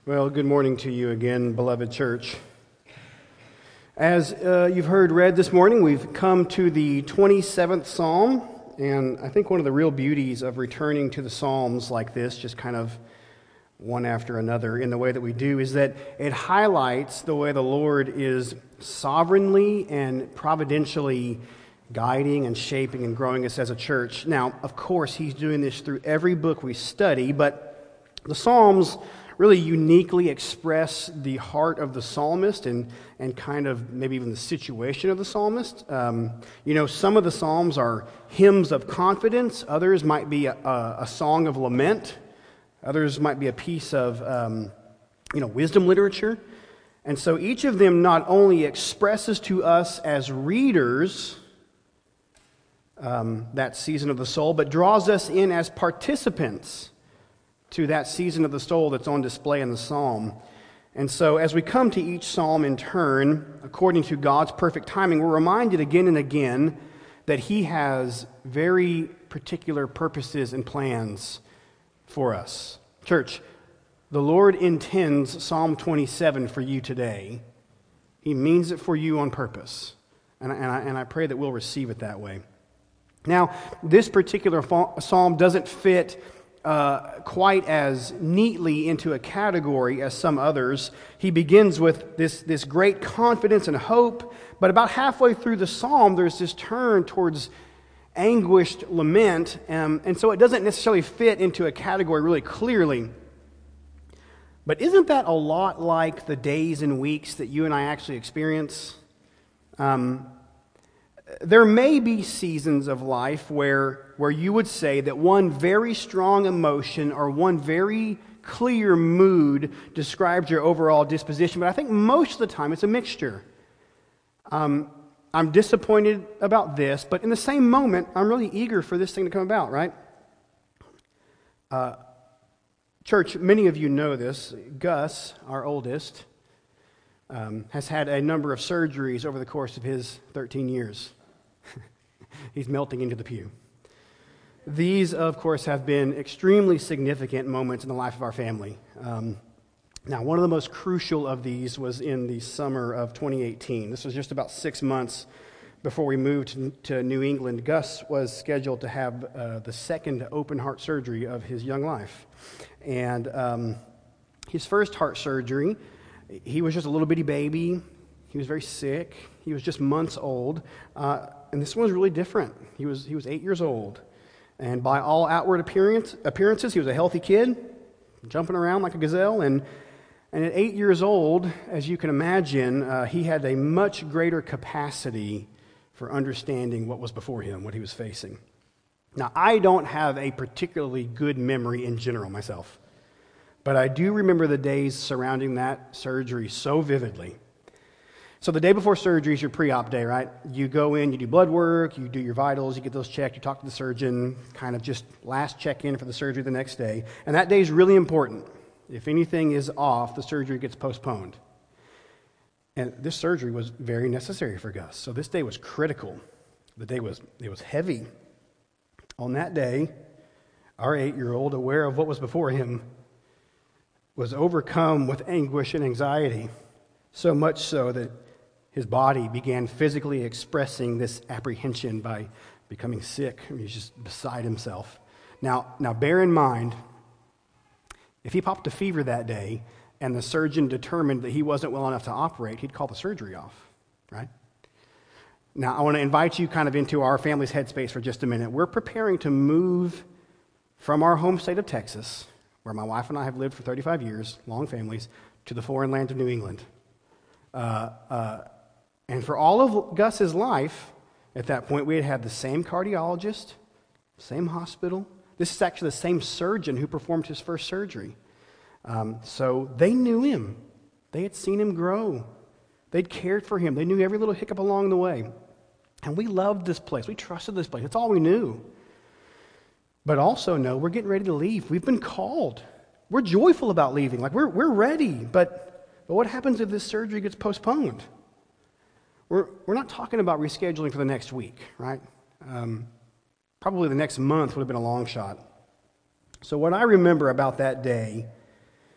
Well, good morning to you again, beloved church. As you've heard read this morning, we've come to the 27th Psalm, and I think one of the real beauties of returning to the Psalms like this, just kind of one after another in the way that we do, is that it highlights the way the Lord is sovereignly and providentially guiding and shaping and growing us as a church. Now, of course, He's doing this through every book we study, but the Psalms really uniquely express the heart of the psalmist and kind of maybe even the situation of the psalmist. Some of the psalms are hymns of confidence. Others might be a song of lament. Others might be a piece of, wisdom literature. And so each of them not only expresses to us as readers that season of the soul, but draws us in as participants to that season of the soul that's on display in the psalm. And so as we come to each psalm in turn, according to God's perfect timing, we're reminded again and again that He has very particular purposes and plans for us. Church, the Lord intends Psalm 27 for you today. He means it for you on purpose. And I pray that we'll receive it that way. Now, this particular psalm doesn't fit quite as neatly into a category as some others. He begins with this great confidence and hope, but about halfway through the psalm, there's this turn towards anguished lament, and so it doesn't necessarily fit into a category really clearly. But isn't that a lot like the days and weeks that you and I actually experience? There may be seasons of life where you would say that one very strong emotion or one very clear mood describes your overall disposition, but I think most of the time it's a mixture. I'm disappointed about this, but in the same moment, I'm really eager for this thing to come about, right? Church, many of you know this. Gus, our oldest, has had a number of surgeries over the course of his 13 years. He's melting into the pew. These, of course, have been extremely significant moments in the life of our family. Now, one of the most crucial of these was in the summer of 2018. This was just about 6 months before we moved to New England. Gus was scheduled to have the second open heart surgery of his young life. And his first heart surgery, he was just a little bitty baby. He was very sick. He was just months old. And this one was really different. He was 8 years old. And by all outward appearances, he was a healthy kid, jumping around like a gazelle. And at 8 years old, as you can imagine, he had a much greater capacity for understanding what was before him, what he was facing. Now, I don't have a particularly good memory in general myself, but I do remember the days surrounding that surgery so vividly. So the day before surgery is your pre-op day, right? You go in, you do blood work, you do your vitals, you get those checked, you talk to the surgeon, kind of just last check-in for the surgery the next day. And that day is really important. If anything is off, the surgery gets postponed. And this surgery was very necessary for Gus. So this day was critical. It was heavy. On that day, our 8-year-old, aware of what was before him, was overcome with anguish and anxiety, so much so that his body began physically expressing this apprehension by becoming sick. He was just beside himself. Now bear in mind, if he popped a fever that day and the surgeon determined that he wasn't well enough to operate, he'd call the surgery off, right? Now, I want to invite you kind of into our family's headspace for just a minute. We're preparing to move from our home state of Texas, where my wife and I have lived for 35 years, long families, to the foreign land of New England. And for all of Gus's life, at that point, we had had the same cardiologist, same hospital. This is actually the same surgeon who performed his first surgery. So they knew him. They had seen him grow. They'd cared for him. They knew every little hiccup along the way. And we loved this place. We trusted this place. That's all we knew. But also know we're getting ready to leave. We've been called. We're joyful about leaving. Like we're ready. But what happens if this surgery gets postponed? We're not talking about rescheduling for the next week, right? Probably the next month would have been a long shot. So what I remember about that day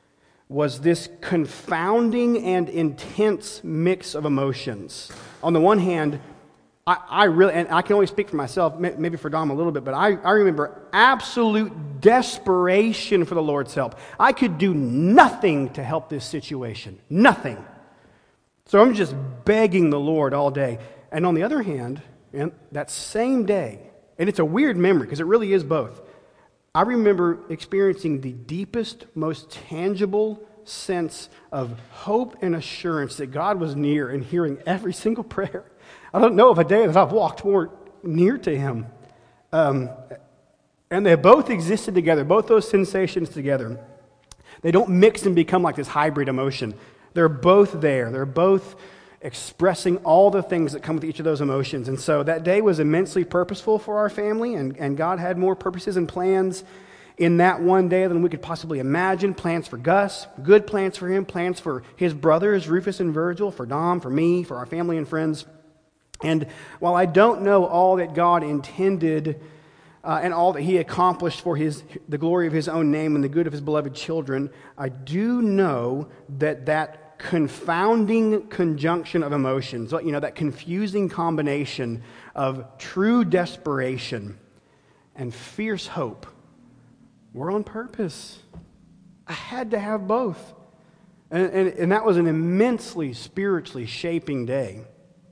was this confounding and intense mix of emotions. On the one hand, I really, and I can only speak for myself, maybe for Dom a little bit, but I remember absolute desperation for the Lord's help. I could do nothing to help this situation. Nothing. So I'm just begging the Lord all day. And on the other hand, and that same day, and it's a weird memory because it really is both, I remember experiencing the deepest, most tangible sense of hope and assurance that God was near and hearing every single prayer. I don't know of a day that I've walked more near to Him. And they both existed together, both those sensations together. They don't mix and become like this hybrid emotion. They're both there. They're both expressing all the things that come with each of those emotions. And so that day was immensely purposeful for our family, and God had more purposes and plans in that one day than we could possibly imagine. Plans for Gus, good plans for him, plans for his brothers, Rufus and Virgil, for Dom, for me, for our family and friends. And while I don't know all that God intended and all that He accomplished for the glory of His own name and the good of His beloved children, I do know that confounding conjunction of emotions, that confusing combination of true desperation and fierce hope, were on purpose. I had to have both. And that was an immensely spiritually shaping day.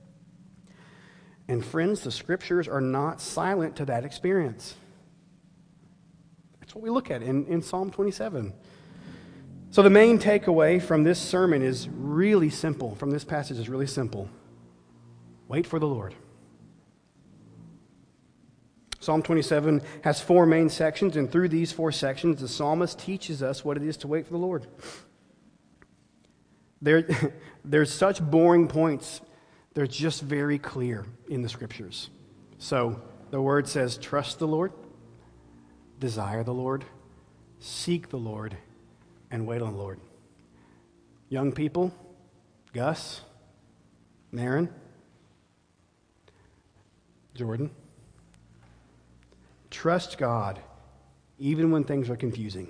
And friends, the Scriptures are not silent to that experience. That's what we look at in Psalm 27. So the main takeaway from this sermon is really simple. From this passage is really simple. Wait for the Lord. Psalm 27 has 4 main sections, and through these 4 sections, the psalmist teaches us what it is to wait for the Lord. There's such boring points. They're just very clear in the Scriptures. So the Word says, trust the Lord, desire the Lord, seek the Lord, and wait on the Lord. Young people, Gus, Marin, Jordan, trust God even when things are confusing.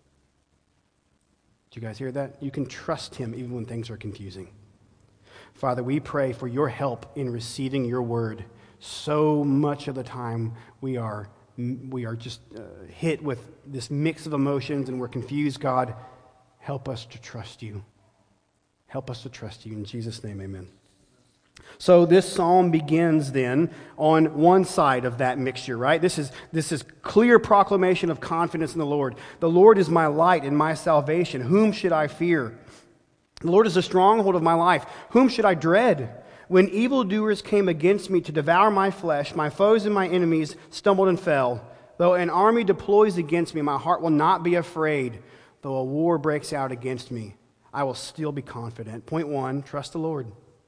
Did you guys hear that? You can trust Him even when things are confusing. Father, we pray for your help in receiving your word. So much of the time we are just hit with this mix of emotions and we're confused. God, help us to trust you. Help us to trust you. In Jesus' name, amen. So this psalm begins then on one side of that mixture, right? This is clear proclamation of confidence in the Lord. The Lord is my light and my salvation. Whom should I fear? The Lord is the stronghold of my life. Whom should I dread? When evildoers came against me to devour my flesh, my foes and my enemies stumbled and fell. Though an army deploys against me, my heart will not be afraid. Though a war breaks out against me, I will still be confident. Point 1, trust the Lord.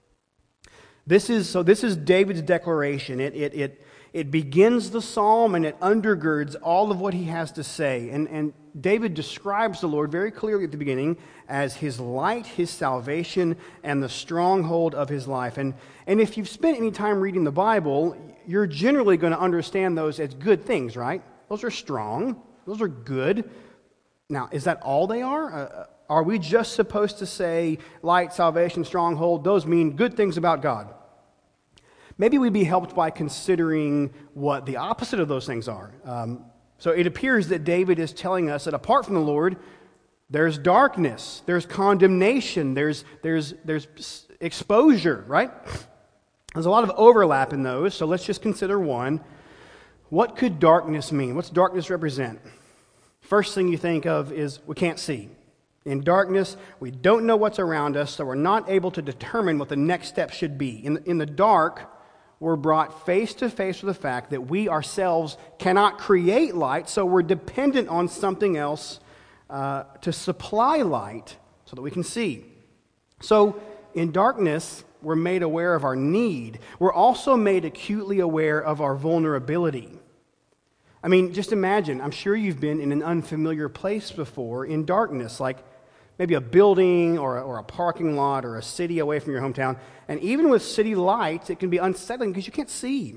This is David's declaration. It begins the psalm and it undergirds all of what he has to say. And David describes the Lord very clearly at the beginning as his light, his salvation, and the stronghold of his life. And if you've spent any time reading the Bible, you're generally going to understand those as good things, right? Those are strong. Those are good. Now, is that all they are? Are we just supposed to say light, salvation, stronghold? Those mean good things about God. Maybe we'd be helped by considering what the opposite of those things are. So it appears that David is telling us that apart from the Lord, there's darkness, there's condemnation, there's exposure, right? There's a lot of overlap in those, so let's just consider one. What could darkness mean? What's darkness represent? First thing you think of is we can't see. In darkness, we don't know what's around us, so we're not able to determine what the next step should be. In the dark, we're brought face to face with the fact that we ourselves cannot create light, so we're dependent on something else to supply light so that we can see. So in darkness, we're made aware of our need. We're also made acutely aware of our vulnerability. I mean, just imagine, I'm sure you've been in an unfamiliar place before in darkness, like maybe a building or a parking lot or a city away from your hometown. And even with city lights, it can be unsettling because you can't see.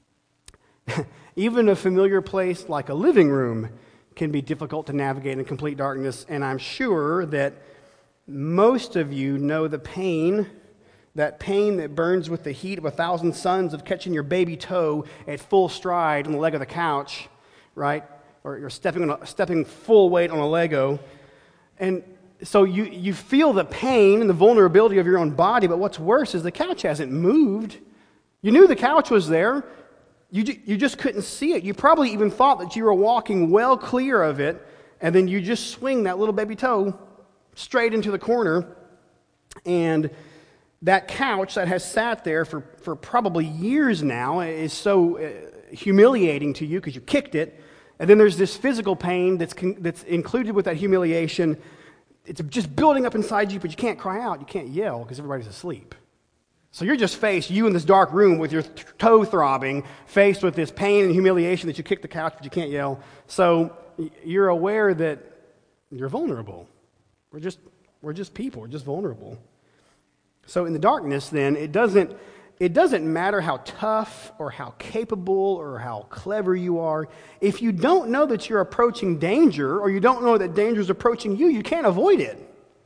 Even a familiar place like a living room can be difficult to navigate in complete darkness. And I'm sure that Most of you know the pain, that pain that burns with the heat of 1,000 suns of catching your baby toe at full stride on the leg of the couch, right? Or you're stepping full weight on a Lego. And so you feel the pain and the vulnerability of your own body, but what's worse is the couch hasn't moved. You knew the couch was there. You just couldn't see it. You probably even thought that you were walking well clear of it, and then you just swing that little baby toe straight into the corner, and that couch that has sat there for probably years now is so humiliating to you because you kicked it, and then there's this physical pain that's included with that humiliation. It's just building up inside you, but you can't cry out, you can't yell because everybody's asleep. So you're just you in this dark room with your toe throbbing, faced with this pain and humiliation that you kicked the couch, but you can't yell. So you're aware that you're vulnerable. We're just people. We're just vulnerable. So in the darkness, then, it doesn't matter how tough or how capable or how clever you are. If you don't know that you're approaching danger, or you don't know that danger is approaching you, you can't avoid it.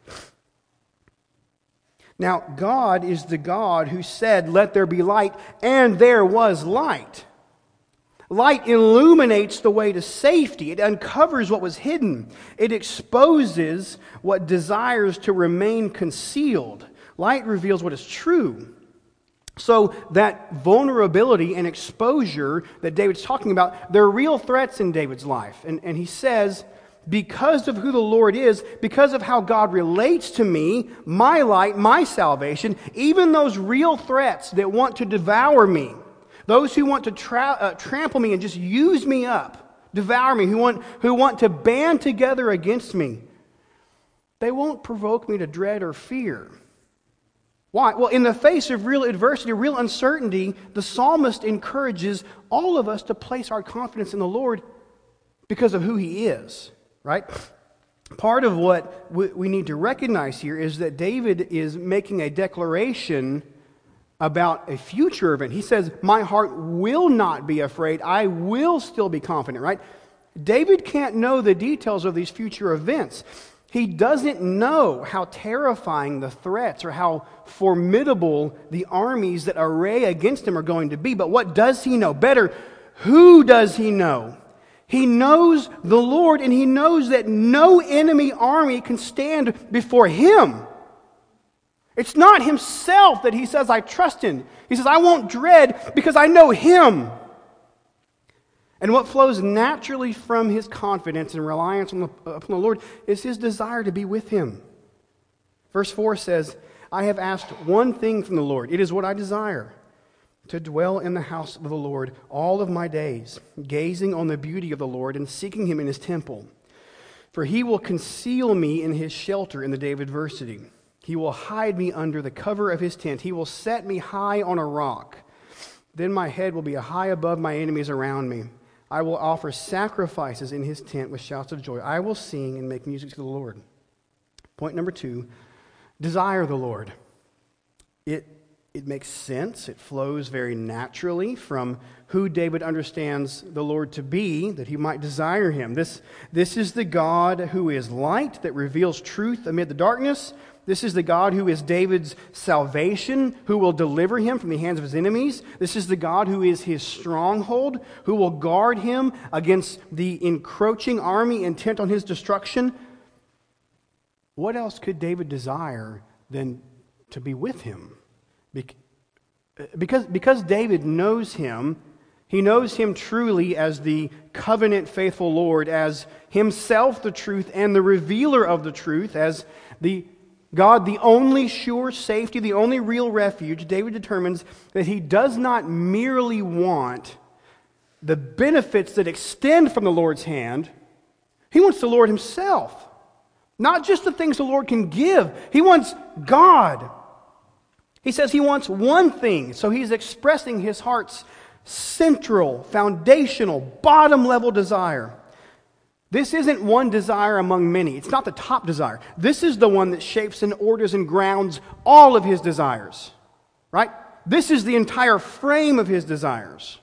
Now, God is the God who said, "Let there be light," and there was light. Light illuminates the way to safety. It uncovers what was hidden. It exposes what desires to remain concealed. Light reveals what is true. So that vulnerability and exposure that David's talking about, they're real threats in David's life. And he says, because of who the Lord is, because of how God relates to me, my light, my salvation, even those real threats that want to devour me, those who want to trample me and just use me up, devour me, who want to band together against me, they won't provoke me to dread or fear. Why? Well, in the face of real adversity, real uncertainty, the psalmist encourages all of us to place our confidence in the Lord because of who He is, right? Part of what we need to recognize here is that David is making a declaration about a future event. He says, "My heart will not be afraid. I will still be confident," right? David can't know the details of these future events. He doesn't know how terrifying the threats or how formidable the armies that array against him are going to be. But what does he know? Better, who does he know? He knows the Lord, and he knows that no enemy army can stand before him. It's not himself that he says, "I trust in." He says, "I won't dread because I know Him." And what flows naturally from his confidence and reliance upon the Lord is his desire to be with Him. Verse 4 says, "I have asked one thing from the Lord. It is what I desire, to dwell in the house of the Lord all of my days, gazing on the beauty of the Lord and seeking Him in His temple. For He will conceal me in His shelter in the day of adversity. He will hide me under the cover of His tent. He will set me high on a rock. Then my head will be high above my enemies around me. I will offer sacrifices in His tent with shouts of joy. I will sing and make music to the Lord." Point number 2, desire the Lord. It makes sense. It flows very naturally from who David understands the Lord to be, that he might desire Him. This is the God who is light, that reveals truth amid the darkness. This is the God who is David's salvation, who will deliver him from the hands of his enemies. This is the God who is his stronghold, who will guard him against the encroaching army intent on his destruction. What else could David desire than to be with Him? Because David knows Him, he knows Him truly as the covenant faithful Lord, as Himself the truth and the revealer of the truth, as the God, the only sure safety, the only real refuge. David determines that he does not merely want the benefits that extend from the Lord's hand. He wants the Lord Himself. Not just the things the Lord can give. He wants God. He says he wants one thing. So he's expressing his heart's central, foundational, bottom-level desire. This isn't one desire among many. It's not the top desire. This is the one that shapes and orders and grounds all of his desires. Right? This is the entire frame of his desires.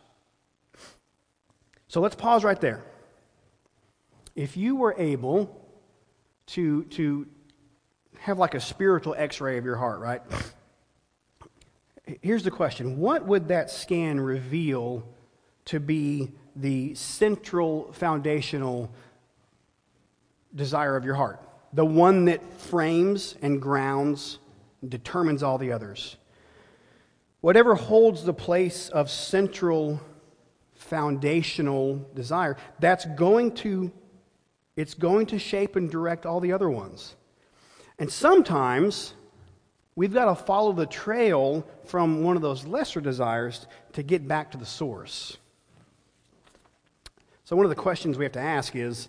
So let's pause right there. If you were able to have like a spiritual x-ray of your heart, right? Here's the question. What would that scan reveal to be the central foundational desire of your heart? The one that frames and grounds and determines all the others. Whatever holds the place of central foundational desire, it's going to shape and direct all the other ones. And sometimes we've got to follow the trail from one of those lesser desires to get back to the source. So one of the questions we have to ask is,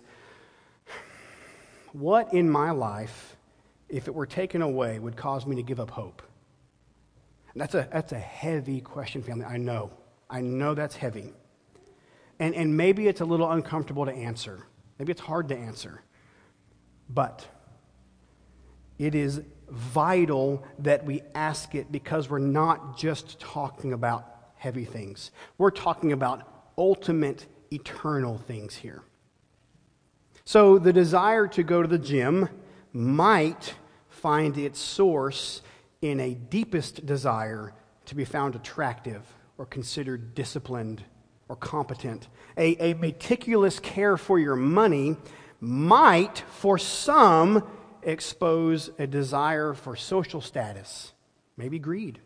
what in my life, if it were taken away, would cause me to give up hope? And that's a heavy question, family. I know that's heavy. And maybe it's a little uncomfortable to answer. Maybe it's hard to answer. But it is vital that we ask it, because we're not just talking about heavy things. We're talking about ultimate, eternal things here. So the desire to go to the gym might find its source in a deepest desire to be found attractive or considered disciplined or competent. A meticulous care for your money might, for some, expose a desire for social status, maybe greed.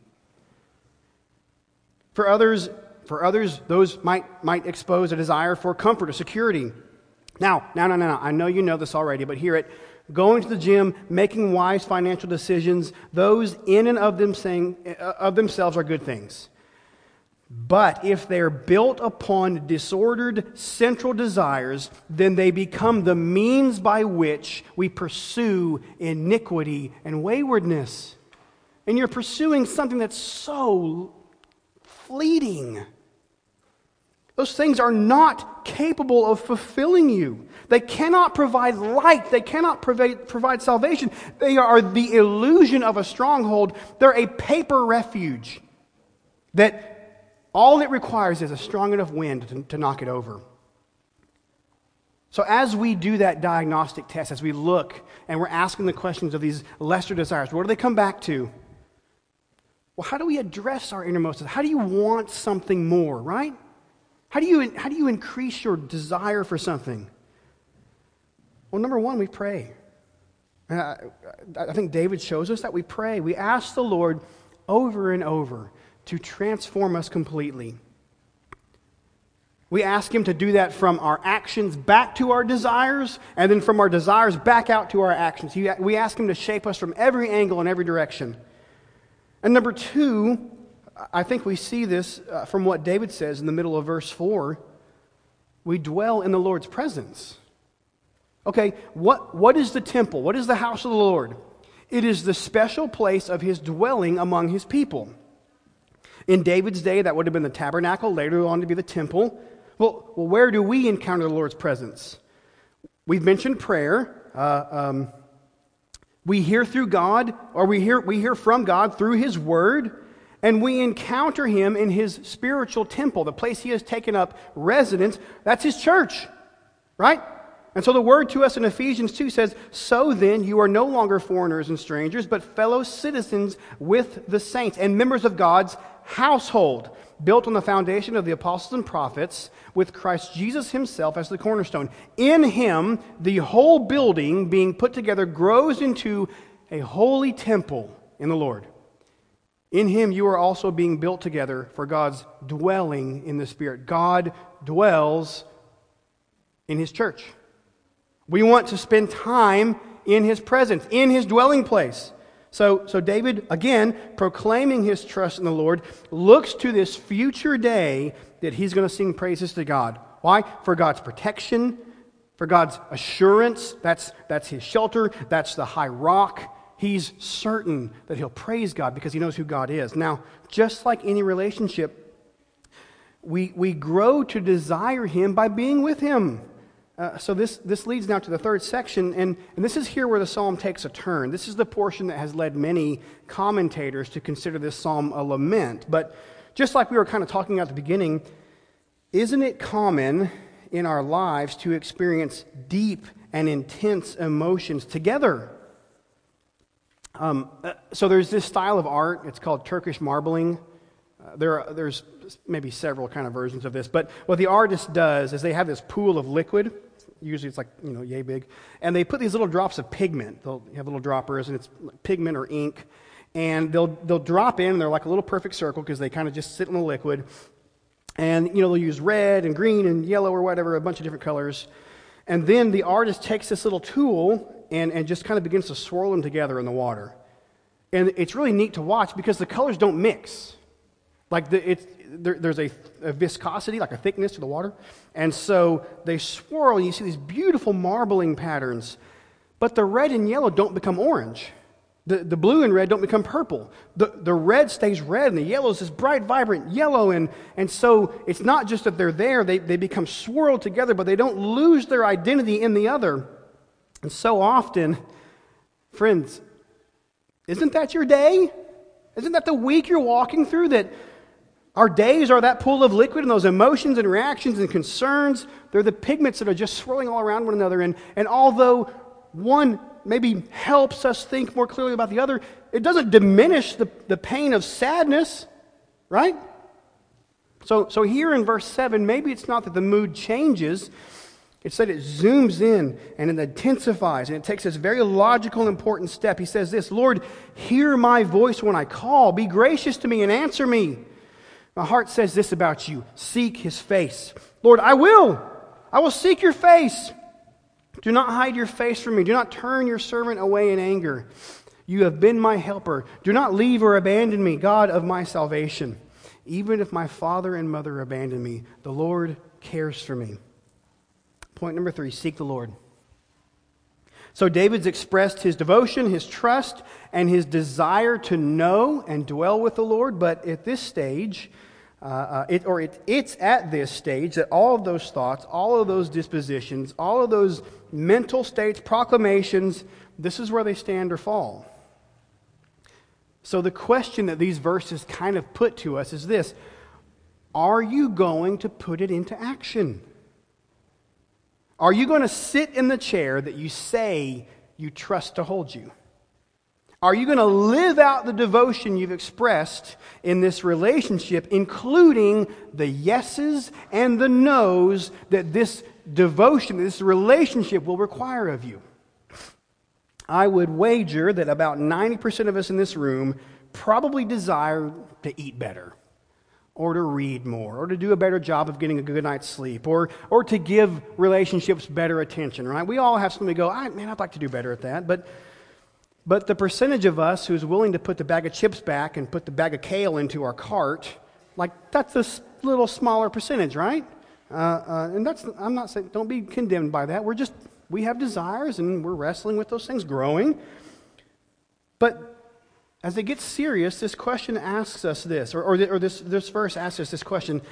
For others, those might expose a desire for comfort or security. Now, I know you know this already, but hear it. Going to the gym, making wise financial decisions, those in and of themselves are good things. But if they're built upon disordered central desires, then they become the means by which we pursue iniquity and waywardness. And you're pursuing something that's so fleeting. Those things are not capable of fulfilling you. They cannot provide light. They cannot provide salvation. They are the illusion of a stronghold. They're a paper refuge that all it requires is a strong enough wind to knock it over. So as we do that diagnostic test, as we look and we're asking the questions of these lesser desires, what do they come back to? Well, how do we address our innermost? How do you want something more, right? How do you increase your desire for something? Well, number one, we pray. I think David shows us that we pray. We ask the Lord over and over to transform us completely. We ask Him to do that from our actions back to our desires, and then from our desires back out to our actions. We ask Him to shape us from every angle and every direction. And number two, I think we see this from what David says in the middle of verse 4. We dwell in the Lord's presence. Okay, what is the temple? What is the house of the Lord? It is the special place of His dwelling among His people. In David's day, that would have been the tabernacle, later on to be the temple. Well, where do we encounter the Lord's presence? We've mentioned prayer. We hear through God, or we hear from God through His Word, and we encounter Him in His spiritual temple, the place He has taken up residence. That's His church, right? And so the word to us in Ephesians 2 says, "So then you are no longer foreigners and strangers, but fellow citizens with the saints and members of God's household, built on the foundation of the apostles and prophets, with Christ Jesus Himself as the cornerstone. In Him, the whole building being put together grows into a holy temple in the Lord. In Him you are also being built together for God's dwelling in the Spirit." God dwells in His church. We want to spend time in His presence, in His dwelling place. So David, again, proclaiming his trust in the Lord, looks to this future day that he's going to sing praises to God. Why? For God's protection, for God's assurance. That's His shelter. That's the high rock. He's certain that he'll praise God because he knows who God is. Now, just like any relationship, we grow to desire Him by being with Him. So this leads now to the third section, and this is here where the psalm takes a turn. This is the portion that has led many commentators to consider this psalm a lament. But just like we were kind of talking at the beginning, isn't it common in our lives to experience deep and intense emotions together? So there's this style of art. It's called Turkish marbling. There's maybe several kind of versions of this. But what the artist does is they have this pool of liquid. Usually it's like, yay big. And they put these little drops of pigment. They'll have little droppers, and it's pigment or ink. And they'll drop in. They're like a little perfect circle because they kind of just sit in the liquid. And, they'll use red and green and yellow or whatever, a bunch of different colors. And then the artist takes this little tool and just kind of begins to swirl them together in the water. And it's really neat to watch because the colors don't mix. Like there's a viscosity, like a thickness to the water. And so they swirl, and you see these beautiful marbling patterns. But the red and yellow don't become orange. The blue and red don't become purple. The red stays red, and the yellow is this bright, vibrant yellow. And so it's not just that they're there, they become swirled together, but they don't lose their identity in the other. And so often, friends, isn't that your day? Isn't that the week you're walking through? That our days are that pool of liquid, and those emotions and reactions and concerns, they're the pigments that are just swirling all around one another. And although one maybe helps us think more clearly about the other, it doesn't diminish the pain of sadness, right? So here in verse 7, maybe it's not that the mood changes, it's that it zooms in and it intensifies, and it takes this very logical and important step. He says this, Lord, hear my voice when I call. Be gracious to me and answer me. My heart says this about you, seek His face. Lord, I will seek your face. Do not hide your face from me. Do not turn your servant away in anger. You have been my helper. Do not leave or abandon me, God of my salvation. Even if my father and mother abandon me, the Lord cares for me. Point number 3, seek the Lord. So David's expressed his devotion, his trust, and his desire to know and dwell with the Lord. But at this stage, it's at this stage that all of those thoughts, all of those dispositions, all of those mental states, proclamations, this is where they stand or fall. So the question that these verses kind of put to us is this: are you going to put it into action? Are you going to sit in the chair that you say you trust to hold you? Are you going to live out the devotion you've expressed in this relationship, including the yeses and the nos that this devotion, this relationship will require of you? I would wager that about 90% of us in this room probably desire to eat better, or to read more, or to do a better job of getting a good night's sleep, or to give relationships better attention, right? We all have something we go, I'd like to do better at that. But the percentage of us who's willing to put the bag of chips back and put the bag of kale into our cart, that's a little smaller percentage, right? And I'm not saying, don't be condemned by that. We have desires, and we're wrestling with those things, growing. But as it gets serious, this question asks us this, or this verse asks us this question: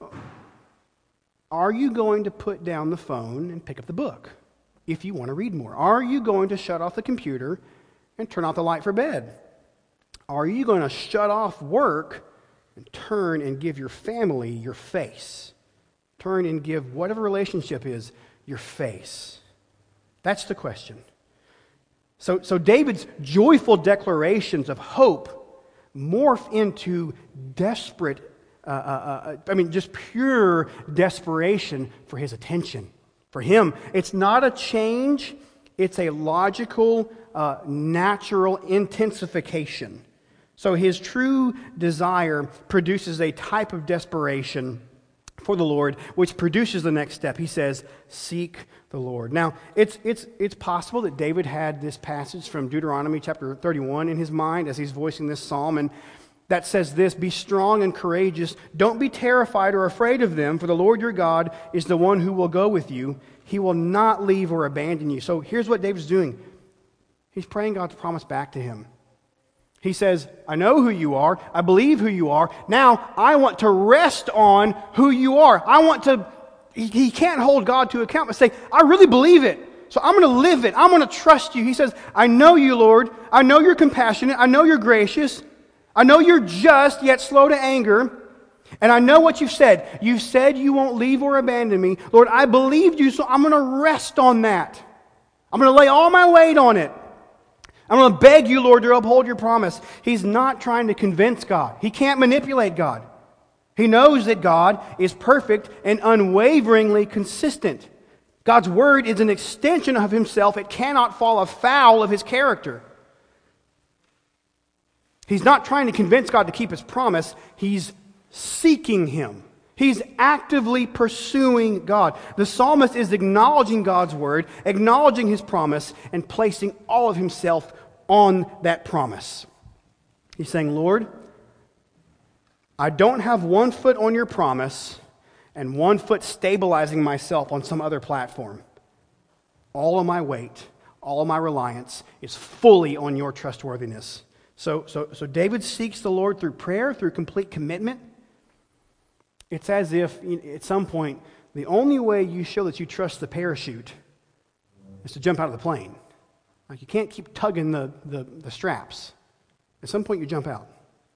are you going to put down the phone and pick up the book if you want to read more? Are you going to shut off the computer and turn off the light for bed? Are you going to shut off work and turn and give your family your face? Turn and give whatever relationship is your face? That's the question. So David's joyful declarations of hope morph into desperate, just pure desperation for his attention. For him, it's not a change, it's a logical, natural intensification. So his true desire produces a type of desperation for the Lord, which produces the next step. He says, seek the Lord. Now, it's possible that David had this passage from Deuteronomy chapter 31 in his mind as he's voicing this psalm, and that says this: be strong and courageous. Don't be terrified or afraid of them, for the Lord your God is the one who will go with you. He will not leave or abandon you. So here's what David's doing. He's praying God's promise back to him. He says, I know who you are. I believe who you are. Now I want to rest on who you are. He can't hold God to account, but say, I really believe it. So I'm going to live it. I'm going to trust you. He says, I know you, Lord. I know you're compassionate. I know you're gracious. I know you're just, yet slow to anger. And I know what you've said. You've said you won't leave or abandon me. Lord, I believed you, so I'm going to rest on that. I'm going to lay all my weight on it. I'm going to beg you, Lord, to uphold your promise. He's not trying to convince God. He can't manipulate God. He knows that God is perfect and unwaveringly consistent. God's word is an extension of himself. It cannot fall afoul of his character. He's not trying to convince God to keep his promise. He's seeking him. He's actively pursuing God. The psalmist is acknowledging God's word, acknowledging his promise, and placing all of himself on that promise. He's saying, Lord, I don't have one foot on your promise and one foot stabilizing myself on some other platform. All of my weight, all of my reliance is fully on your trustworthiness. So David seeks the Lord through prayer, through complete commitment. It's as if, at some point, the only way you show that you trust the parachute is to jump out of the plane. Like, you can't keep tugging the straps. At some point, you jump out.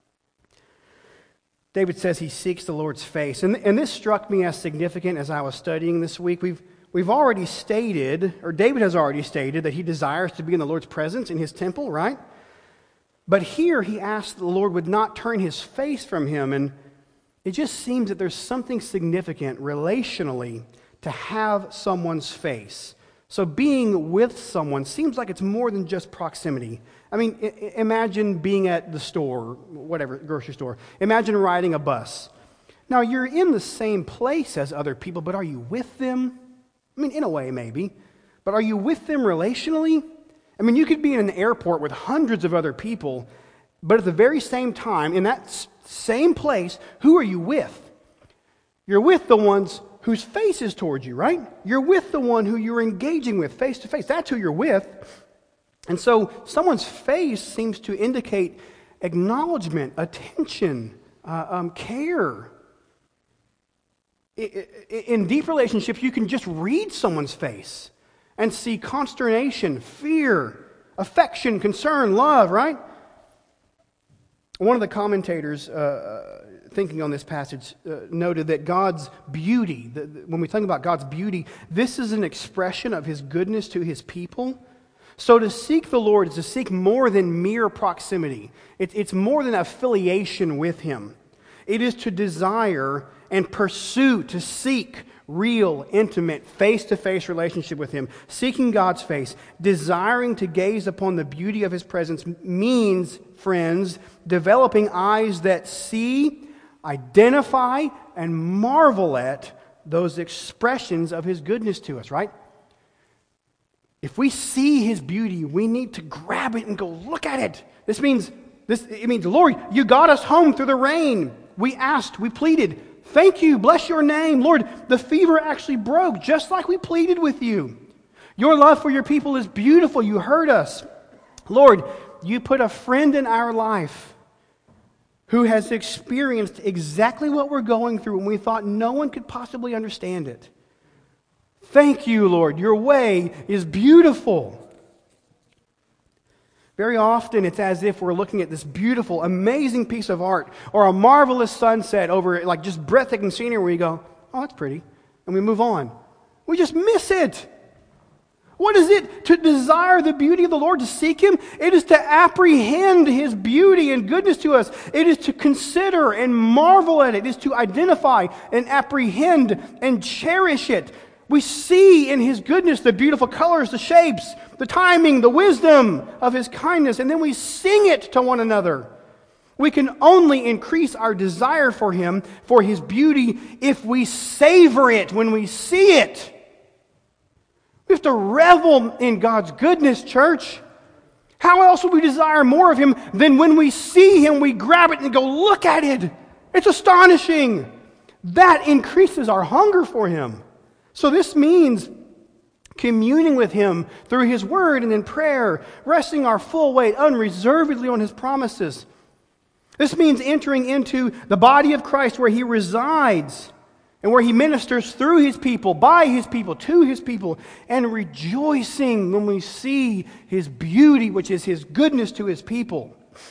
David says he seeks the Lord's face. And this struck me as significant as I was studying this week. We've already stated, or David has already stated, that he desires to be in the Lord's presence in his temple, right? But here he asks that the Lord would not turn his face from him. And it just seems that there's something significant relationally to have someone's face. So being with someone seems like it's more than just proximity. I mean, imagine being at the store, whatever, grocery store. Imagine riding a bus. Now, you're in the same place as other people, but are you with them? I mean, in a way, maybe. But are you with them relationally? I mean, you could be in an airport with hundreds of other people, but at the very same time, in that same place, who are you with? You're with the ones whose face is towards you, right? You're with the one who you're engaging with face to face. That's who you're with. And so someone's face seems to indicate acknowledgement, attention, care. In deep relationships, you can just read someone's face and see consternation, fear, affection, concern, love, right? One of the commentators thinking on this passage noted that God's beauty, when we think about God's beauty, this is an expression of his goodness to his people. So to seek the Lord is to seek more than mere proximity. It's more than affiliation with him. It is to desire and pursue, to seek real, intimate, face-to-face relationship with him. Seeking God's face, desiring to gaze upon the beauty of his presence means, friends, developing eyes that see, identify, and marvel at those expressions of his goodness to us, right? If we see his beauty, we need to grab it and go look at it. It means, Lord, you got us home through the rain. We asked, we pleaded. Thank you, bless your name. Lord, the fever actually broke just like we pleaded with you. Your love for your people is beautiful. You heard us. Lord, you put a friend in our life who has experienced exactly what we're going through when we thought no one could possibly understand it. Thank you, Lord. Your way is beautiful. Very often it's as if we're looking at this beautiful, amazing piece of art or a marvelous sunset over like just breathtaking scenery where you go, oh, that's pretty, and we move on. We just miss it. What is it to desire the beauty of the Lord, to seek him? It is to apprehend his beauty and goodness to us. It is to consider and marvel at it. It is to identify and apprehend and cherish it. We see in his goodness the beautiful colors, the shapes, the timing, the wisdom of his kindness, and then we sing it to one another. We can only increase our desire for him, for his beauty, if we savor it when we see it. We have to revel in God's goodness, church. How else would we desire more of him than when we see him, we grab it and go, look at it. It's astonishing. That increases our hunger for him. So this means communing with him through his word and in prayer, resting our full weight unreservedly on his promises. This means entering into the body of Christ where he resides and where he ministers through his people, by his people, to his people, and rejoicing when we see his beauty, which is his goodness to his people.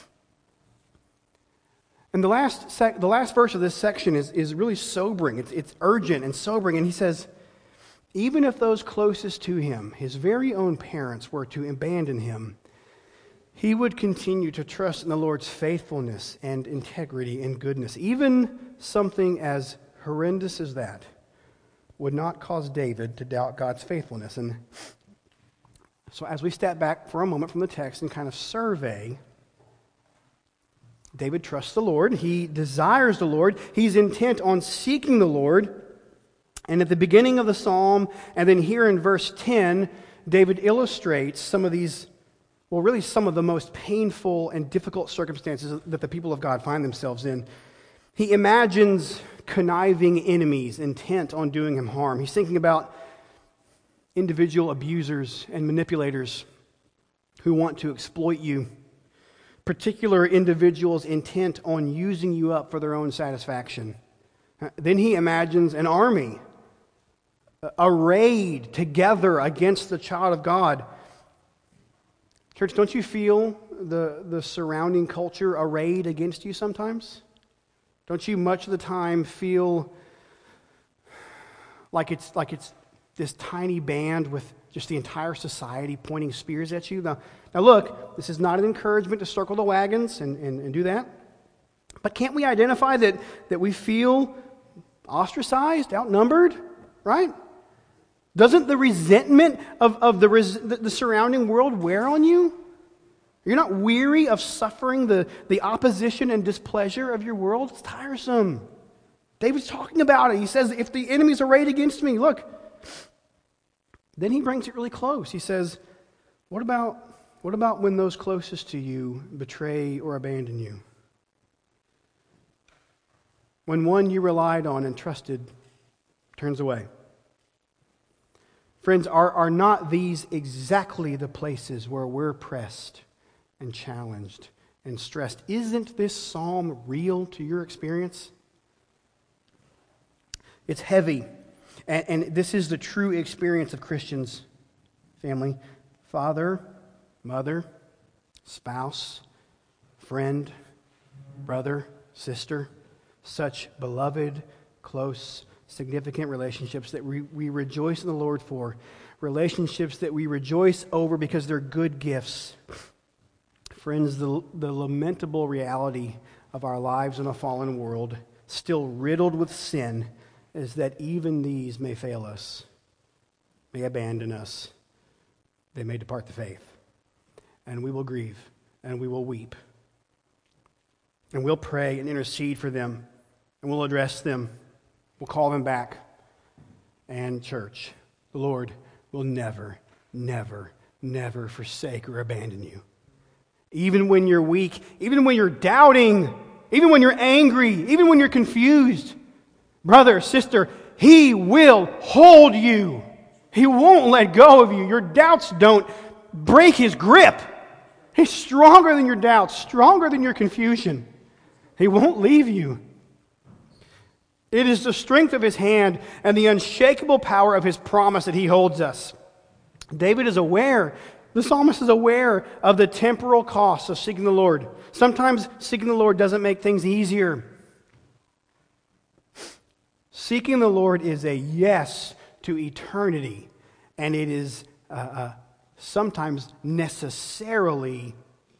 And the last verse of this section is really sobering. It's urgent and sobering. And he says, even if those closest to him, his very own parents, were to abandon him, he would continue to trust in the Lord's faithfulness and integrity and goodness. Even something as horrendous as that would not cause David to doubt God's faithfulness. And so as we step back for a moment from the text and kind of survey, David trusts the Lord. He desires the Lord. He's intent on seeking the Lord. And at the beginning of the psalm, and then here in verse 10, David illustrates some of these, well, really some of the most painful and difficult circumstances that the people of God find themselves in. He imagines conniving enemies intent on doing him harm. He's thinking about individual abusers and manipulators who want to exploit you. Particular individuals intent on using you up for their own satisfaction. Then he imagines an army arrayed together against the child of God. Church, don't you feel the surrounding culture arrayed against you sometimes? Don't you much of the time feel like it's this tiny band with just the entire society pointing spears at you? Now look, this is not an encouragement to circle the wagons and do that. But can't we identify that we feel ostracized, outnumbered, right? Doesn't the resentment of the surrounding world wear on you? You're not weary of suffering the opposition and displeasure of your world? It's tiresome. David's talking about it. He says, if the enemy's arrayed against me, look. Then he brings it really close. He says, what about when those closest to you betray or abandon you? When one you relied on and trusted turns away. Friends, are not these exactly the places where we're pressed and challenged and stressed? Isn't this psalm real to your experience? It's heavy. And this is the true experience of Christians, family. Father, mother, spouse, friend, brother, sister. Such beloved, close, significant relationships that we rejoice in the Lord for. Relationships that we rejoice over because they're good gifts. Friends, the lamentable reality of our lives in a fallen world, still riddled with sin, is that even these may fail us, may abandon us, they may depart the faith. And we will grieve, and we will weep. And we'll pray and intercede for them, and we'll address them. We'll call them back. And church, the Lord will never, never, never forsake or abandon you. Even when you're weak, even when you're doubting, even when you're angry, even when you're confused, brother, sister, He will hold you. He won't let go of you. Your doubts don't break His grip. He's stronger than your doubts, stronger than your confusion. He won't leave you. It is the strength of His hand and the unshakable power of His promise that He holds us. David is aware, the psalmist is aware of the temporal costs of seeking the Lord. Sometimes seeking the Lord doesn't make things easier. Seeking the Lord is a yes to eternity, and it is sometimes necessarily,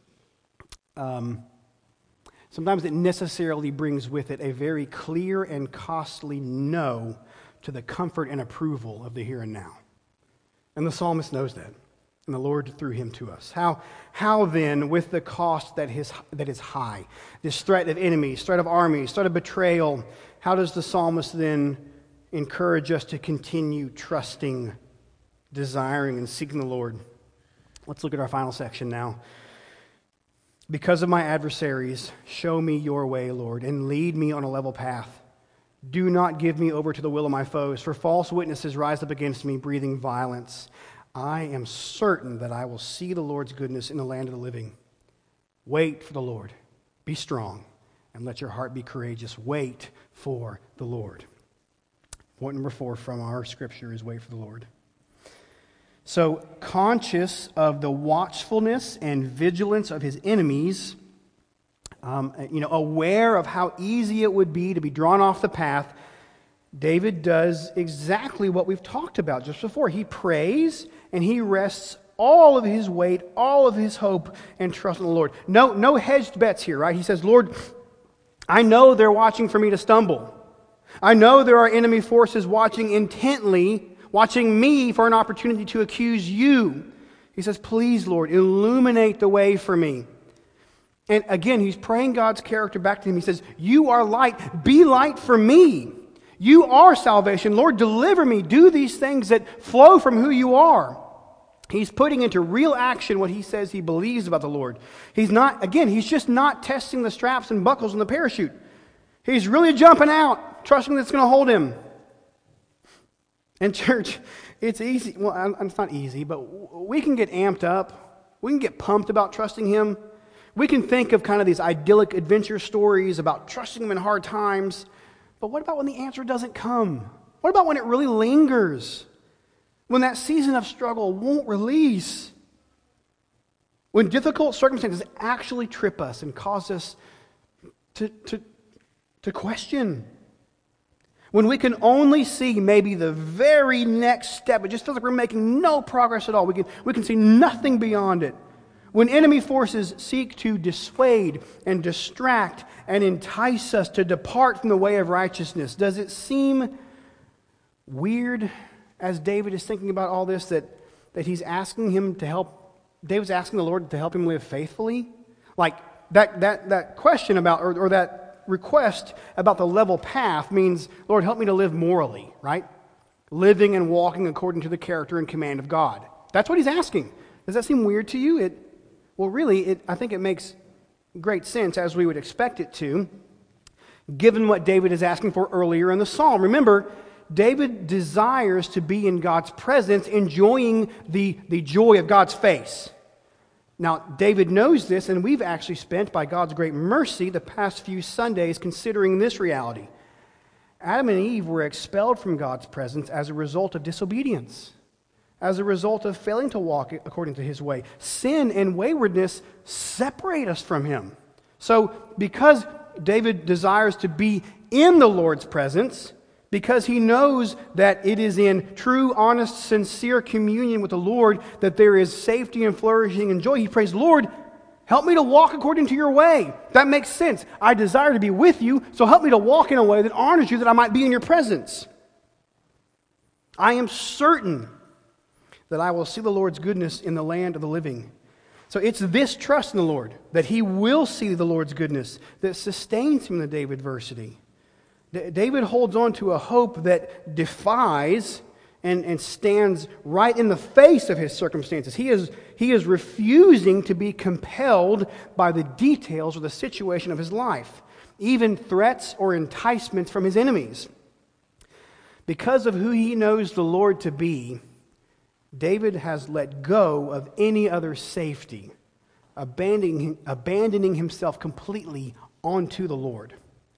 sometimes it necessarily brings with it a very clear and costly no to the comfort and approval of the here and now. And the psalmist knows that, and the Lord threw him to us. How then, with the cost that is high, this threat of enemies, threat of armies, threat of betrayal, how does the psalmist then encourage us to continue trusting, desiring, and seeking the Lord? Let's look at our final section now. Because of my adversaries, show me your way, Lord, and lead me on a level path. Do not give me over to the will of my foes, for false witnesses rise up against me, breathing violence. I am certain that I will see the Lord's goodness in the land of the living. Wait for the Lord. Be strong, and let your heart be courageous. Wait for the Lord. Point number 4 from our scripture is wait for the Lord. So, conscious of the watchfulness and vigilance of his enemies, aware of how easy it would be to be drawn off the path, David does exactly what we've talked about just before. He prays and he rests all of his weight, all of his hope and trust in the Lord. No hedged bets here, right? He says, Lord, I know they're watching for me to stumble. I know there are enemy forces watching intently, watching me for an opportunity to accuse you. He says, please, Lord, illuminate the way for me. And again, he's praying God's character back to him. He says, you are light. Be light for me. You are salvation. Lord, deliver me. Do these things that flow from who you are. He's putting into real action what he says he believes about the Lord. He's just not testing the straps and buckles on the parachute. He's really jumping out, trusting that it's going to hold him. And church, it's easy. Well, it's not easy, but we can get amped up. We can get pumped about trusting him. We can think of kind of these idyllic adventure stories about trusting him in hard times. But what about when the answer doesn't come? What about when it really lingers? When that season of struggle won't release? When difficult circumstances actually trip us and cause us to question? When we can only see maybe the very next step, it just feels like we're making no progress at all. We can see nothing beyond it. When enemy forces seek to dissuade and distract and entice us to depart from the way of righteousness, does it seem weird as David is thinking about all this that he's asking him to help? David's asking the Lord to help him live faithfully? Like that question about, or that request about the level path means, Lord, help me to live morally, right? Living and walking according to the character and command of God. That's what he's asking. Does that seem weird to you? I think it makes great sense, as we would expect it to, given what David is asking for earlier in the psalm. Remember, David desires to be in God's presence, enjoying the joy of God's face. Now, David knows this, and we've actually spent, by God's great mercy, the past few Sundays considering this reality. Adam and Eve were expelled from God's presence as a result of disobedience, as a result of failing to walk according to his way. Sin and waywardness separate us from him. So, because David desires to be in the Lord's presence, because he knows that it is in true, honest, sincere communion with the Lord that there is safety and flourishing and joy, he prays, Lord, help me to walk according to your way. That makes sense. I desire to be with you, so help me to walk in a way that honors you, that I might be in your presence. I am certain that I will see the Lord's goodness in the land of the living. So it's this trust in the Lord, that he will see the Lord's goodness, that sustains him in the day of adversity. David holds on to a hope that defies and stands right in the face of his circumstances. He is refusing to be compelled by the details or the situation of his life, even threats or enticements from his enemies. Because of who he knows the Lord to be, David has let go of any other safety, abandoning himself completely onto the Lord.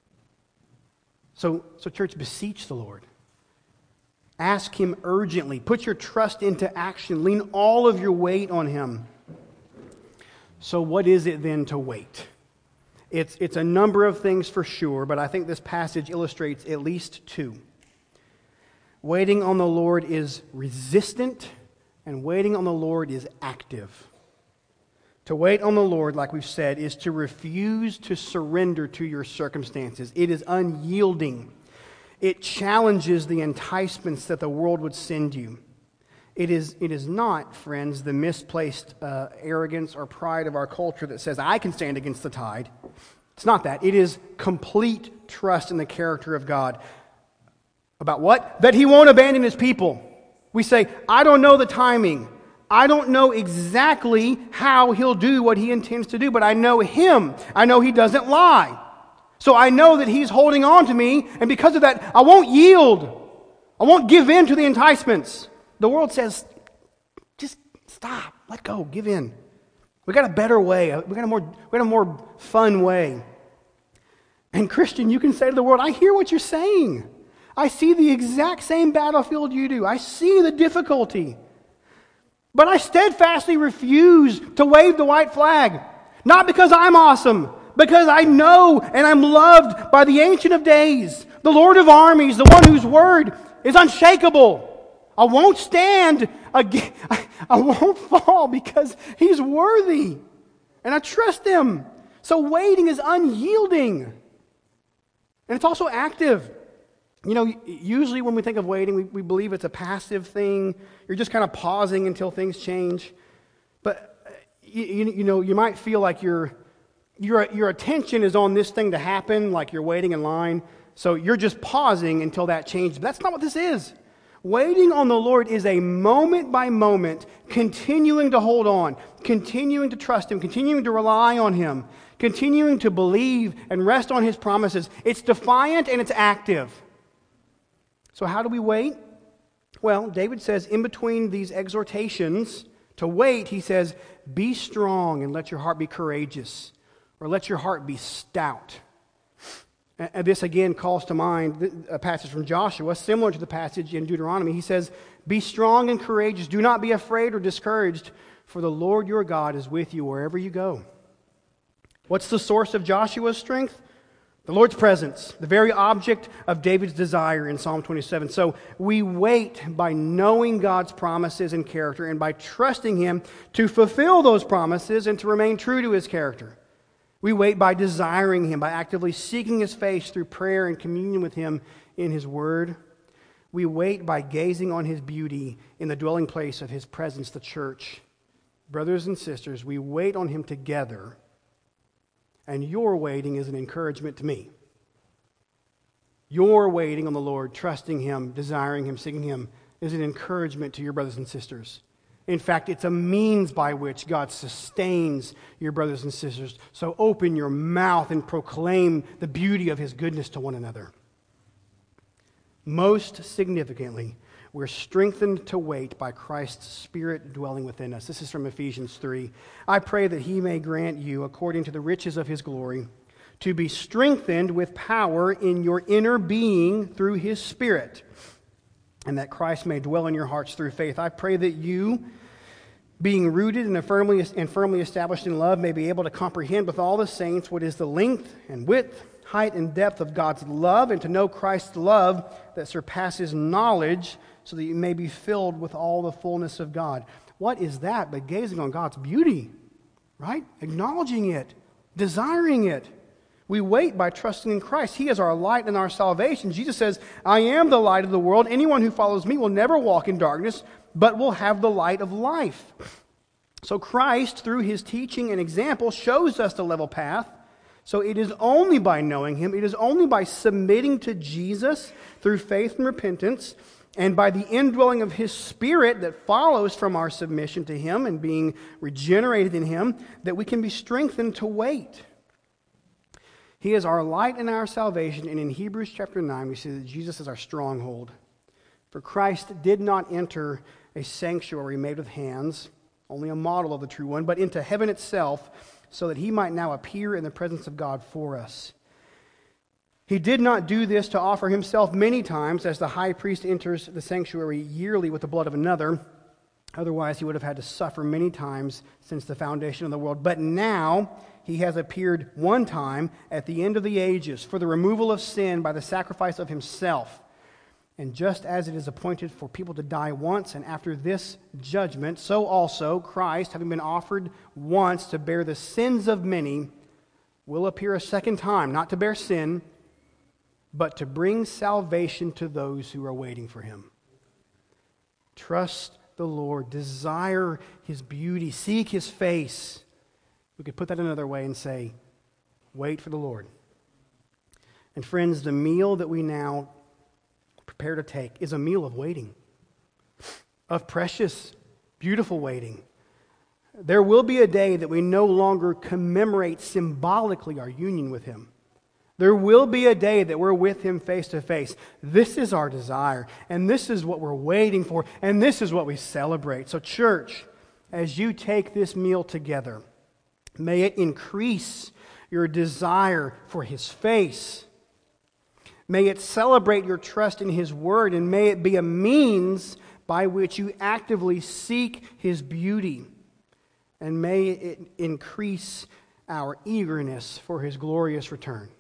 So church, beseech the Lord. Ask him urgently. Put your trust into action. Lean all of your weight on him. So what is it then to wait? It's a number of things for sure, but I think this passage illustrates at least two. Waiting on the Lord is resistant, and waiting on the Lord is active. To wait on the Lord, like we've said, is to refuse to surrender to your circumstances. It is unyielding. It challenges the enticements that the world would send you. It is not, friends, the misplaced arrogance or pride of our culture that says, I can stand against the tide. It's not that. It is complete trust in the character of God. About what? That he won't abandon his people. We say, I don't know the timing. I don't know exactly how he'll do what he intends to do, but I know him. I know he doesn't lie. So I know that he's holding on to me, and because of that, I won't yield. I won't give in to the enticements. The world says, just stop, let go, give in. We got a better way. We got a more fun way. And Christian, you can say to the world, I hear what you're saying. I see the exact same battlefield you do. I see the difficulty. But I steadfastly refuse to wave the white flag. Not because I'm awesome, because I know and I'm loved by the Ancient of Days, the Lord of armies, the one whose word is unshakable. I won't stand again. I won't fall because He's worthy. And I trust Him. So waiting is unyielding. And it's also active. You know, usually when we think of waiting, we believe it's a passive thing. You're just kind of pausing until things change. But, you know, you might feel like your attention is on this thing to happen, like you're waiting in line. So you're just pausing until that changes. But that's not what this is. Waiting on the Lord is a moment by moment, continuing to hold on, continuing to trust Him, continuing to rely on Him, continuing to believe and rest on His promises. It's defiant and it's active. So how do we wait? Well, David says in between these exhortations to wait, he says, be strong and let your heart be courageous, or let your heart be stout. And this again calls to mind a passage from Joshua, similar to the passage in Deuteronomy. He says, be strong and courageous. Do not be afraid or discouraged, for the Lord your God is with you wherever you go. What's the source of Joshua's strength? The Lord's presence, the very object of David's desire in Psalm 27. So we wait by knowing God's promises and character and by trusting Him to fulfill those promises and to remain true to His character. We wait by desiring Him, by actively seeking His face through prayer and communion with Him in His Word. We wait by gazing on His beauty in the dwelling place of His presence, the church. Brothers and sisters, we wait on Him together, and your waiting is an encouragement to me. Your waiting on the Lord, trusting Him, desiring Him, seeking Him, is an encouragement to your brothers and sisters. In fact, it's a means by which God sustains your brothers and sisters. So open your mouth and proclaim the beauty of His goodness to one another. Most significantly, we're strengthened to wait by Christ's Spirit dwelling within us. This is from Ephesians 3. I pray that He may grant you, according to the riches of His glory, to be strengthened with power in your inner being through His Spirit, and that Christ may dwell in your hearts through faith. I pray that you, being rooted and firmly established in love, may be able to comprehend with all the saints what is the length and width, height and depth of God's love, and to know Christ's love that surpasses knowledge, so that you may be filled with all the fullness of God. What is that but gazing on God's beauty, right? Acknowledging it, desiring it. We wait by trusting in Christ. He is our light and our salvation. Jesus says, I am the light of the world. Anyone who follows me will never walk in darkness, but will have the light of life. So Christ, through His teaching and example, shows us the level path. So it is only by knowing Him, it is only by submitting to Jesus through faith and repentance, and by the indwelling of His Spirit that follows from our submission to Him and being regenerated in Him, that we can be strengthened to wait. He is our light and our salvation, and in Hebrews chapter 9 we see that Jesus is our stronghold. For Christ did not enter a sanctuary made with hands, only a model of the true one, but into heaven itself, so that He might now appear in the presence of God for us. He did not do this to offer Himself many times, as the high priest enters the sanctuary yearly with the blood of another. Otherwise, He would have had to suffer many times since the foundation of the world. But now He has appeared one time at the end of the ages for the removal of sin by the sacrifice of Himself. And just as it is appointed for people to die once, and after this judgment, so also Christ, having been offered once to bear the sins of many, will appear a second time, not to bear sin, but to bring salvation to those who are waiting for Him. Trust the Lord, desire His beauty, seek His face. We could put that another way and say, wait for the Lord. And friends, the meal that we now prepare to take is a meal of waiting, of precious, beautiful waiting. There will be a day that we no longer commemorate symbolically our union with Him. There will be a day that we're with Him face to face. This is our desire, and this is what we're waiting for, and this is what we celebrate. So church, as you take this meal together, may it increase your desire for His face. May it celebrate your trust in His Word, and may it be a means by which you actively seek His beauty. And may it increase our eagerness for His glorious return.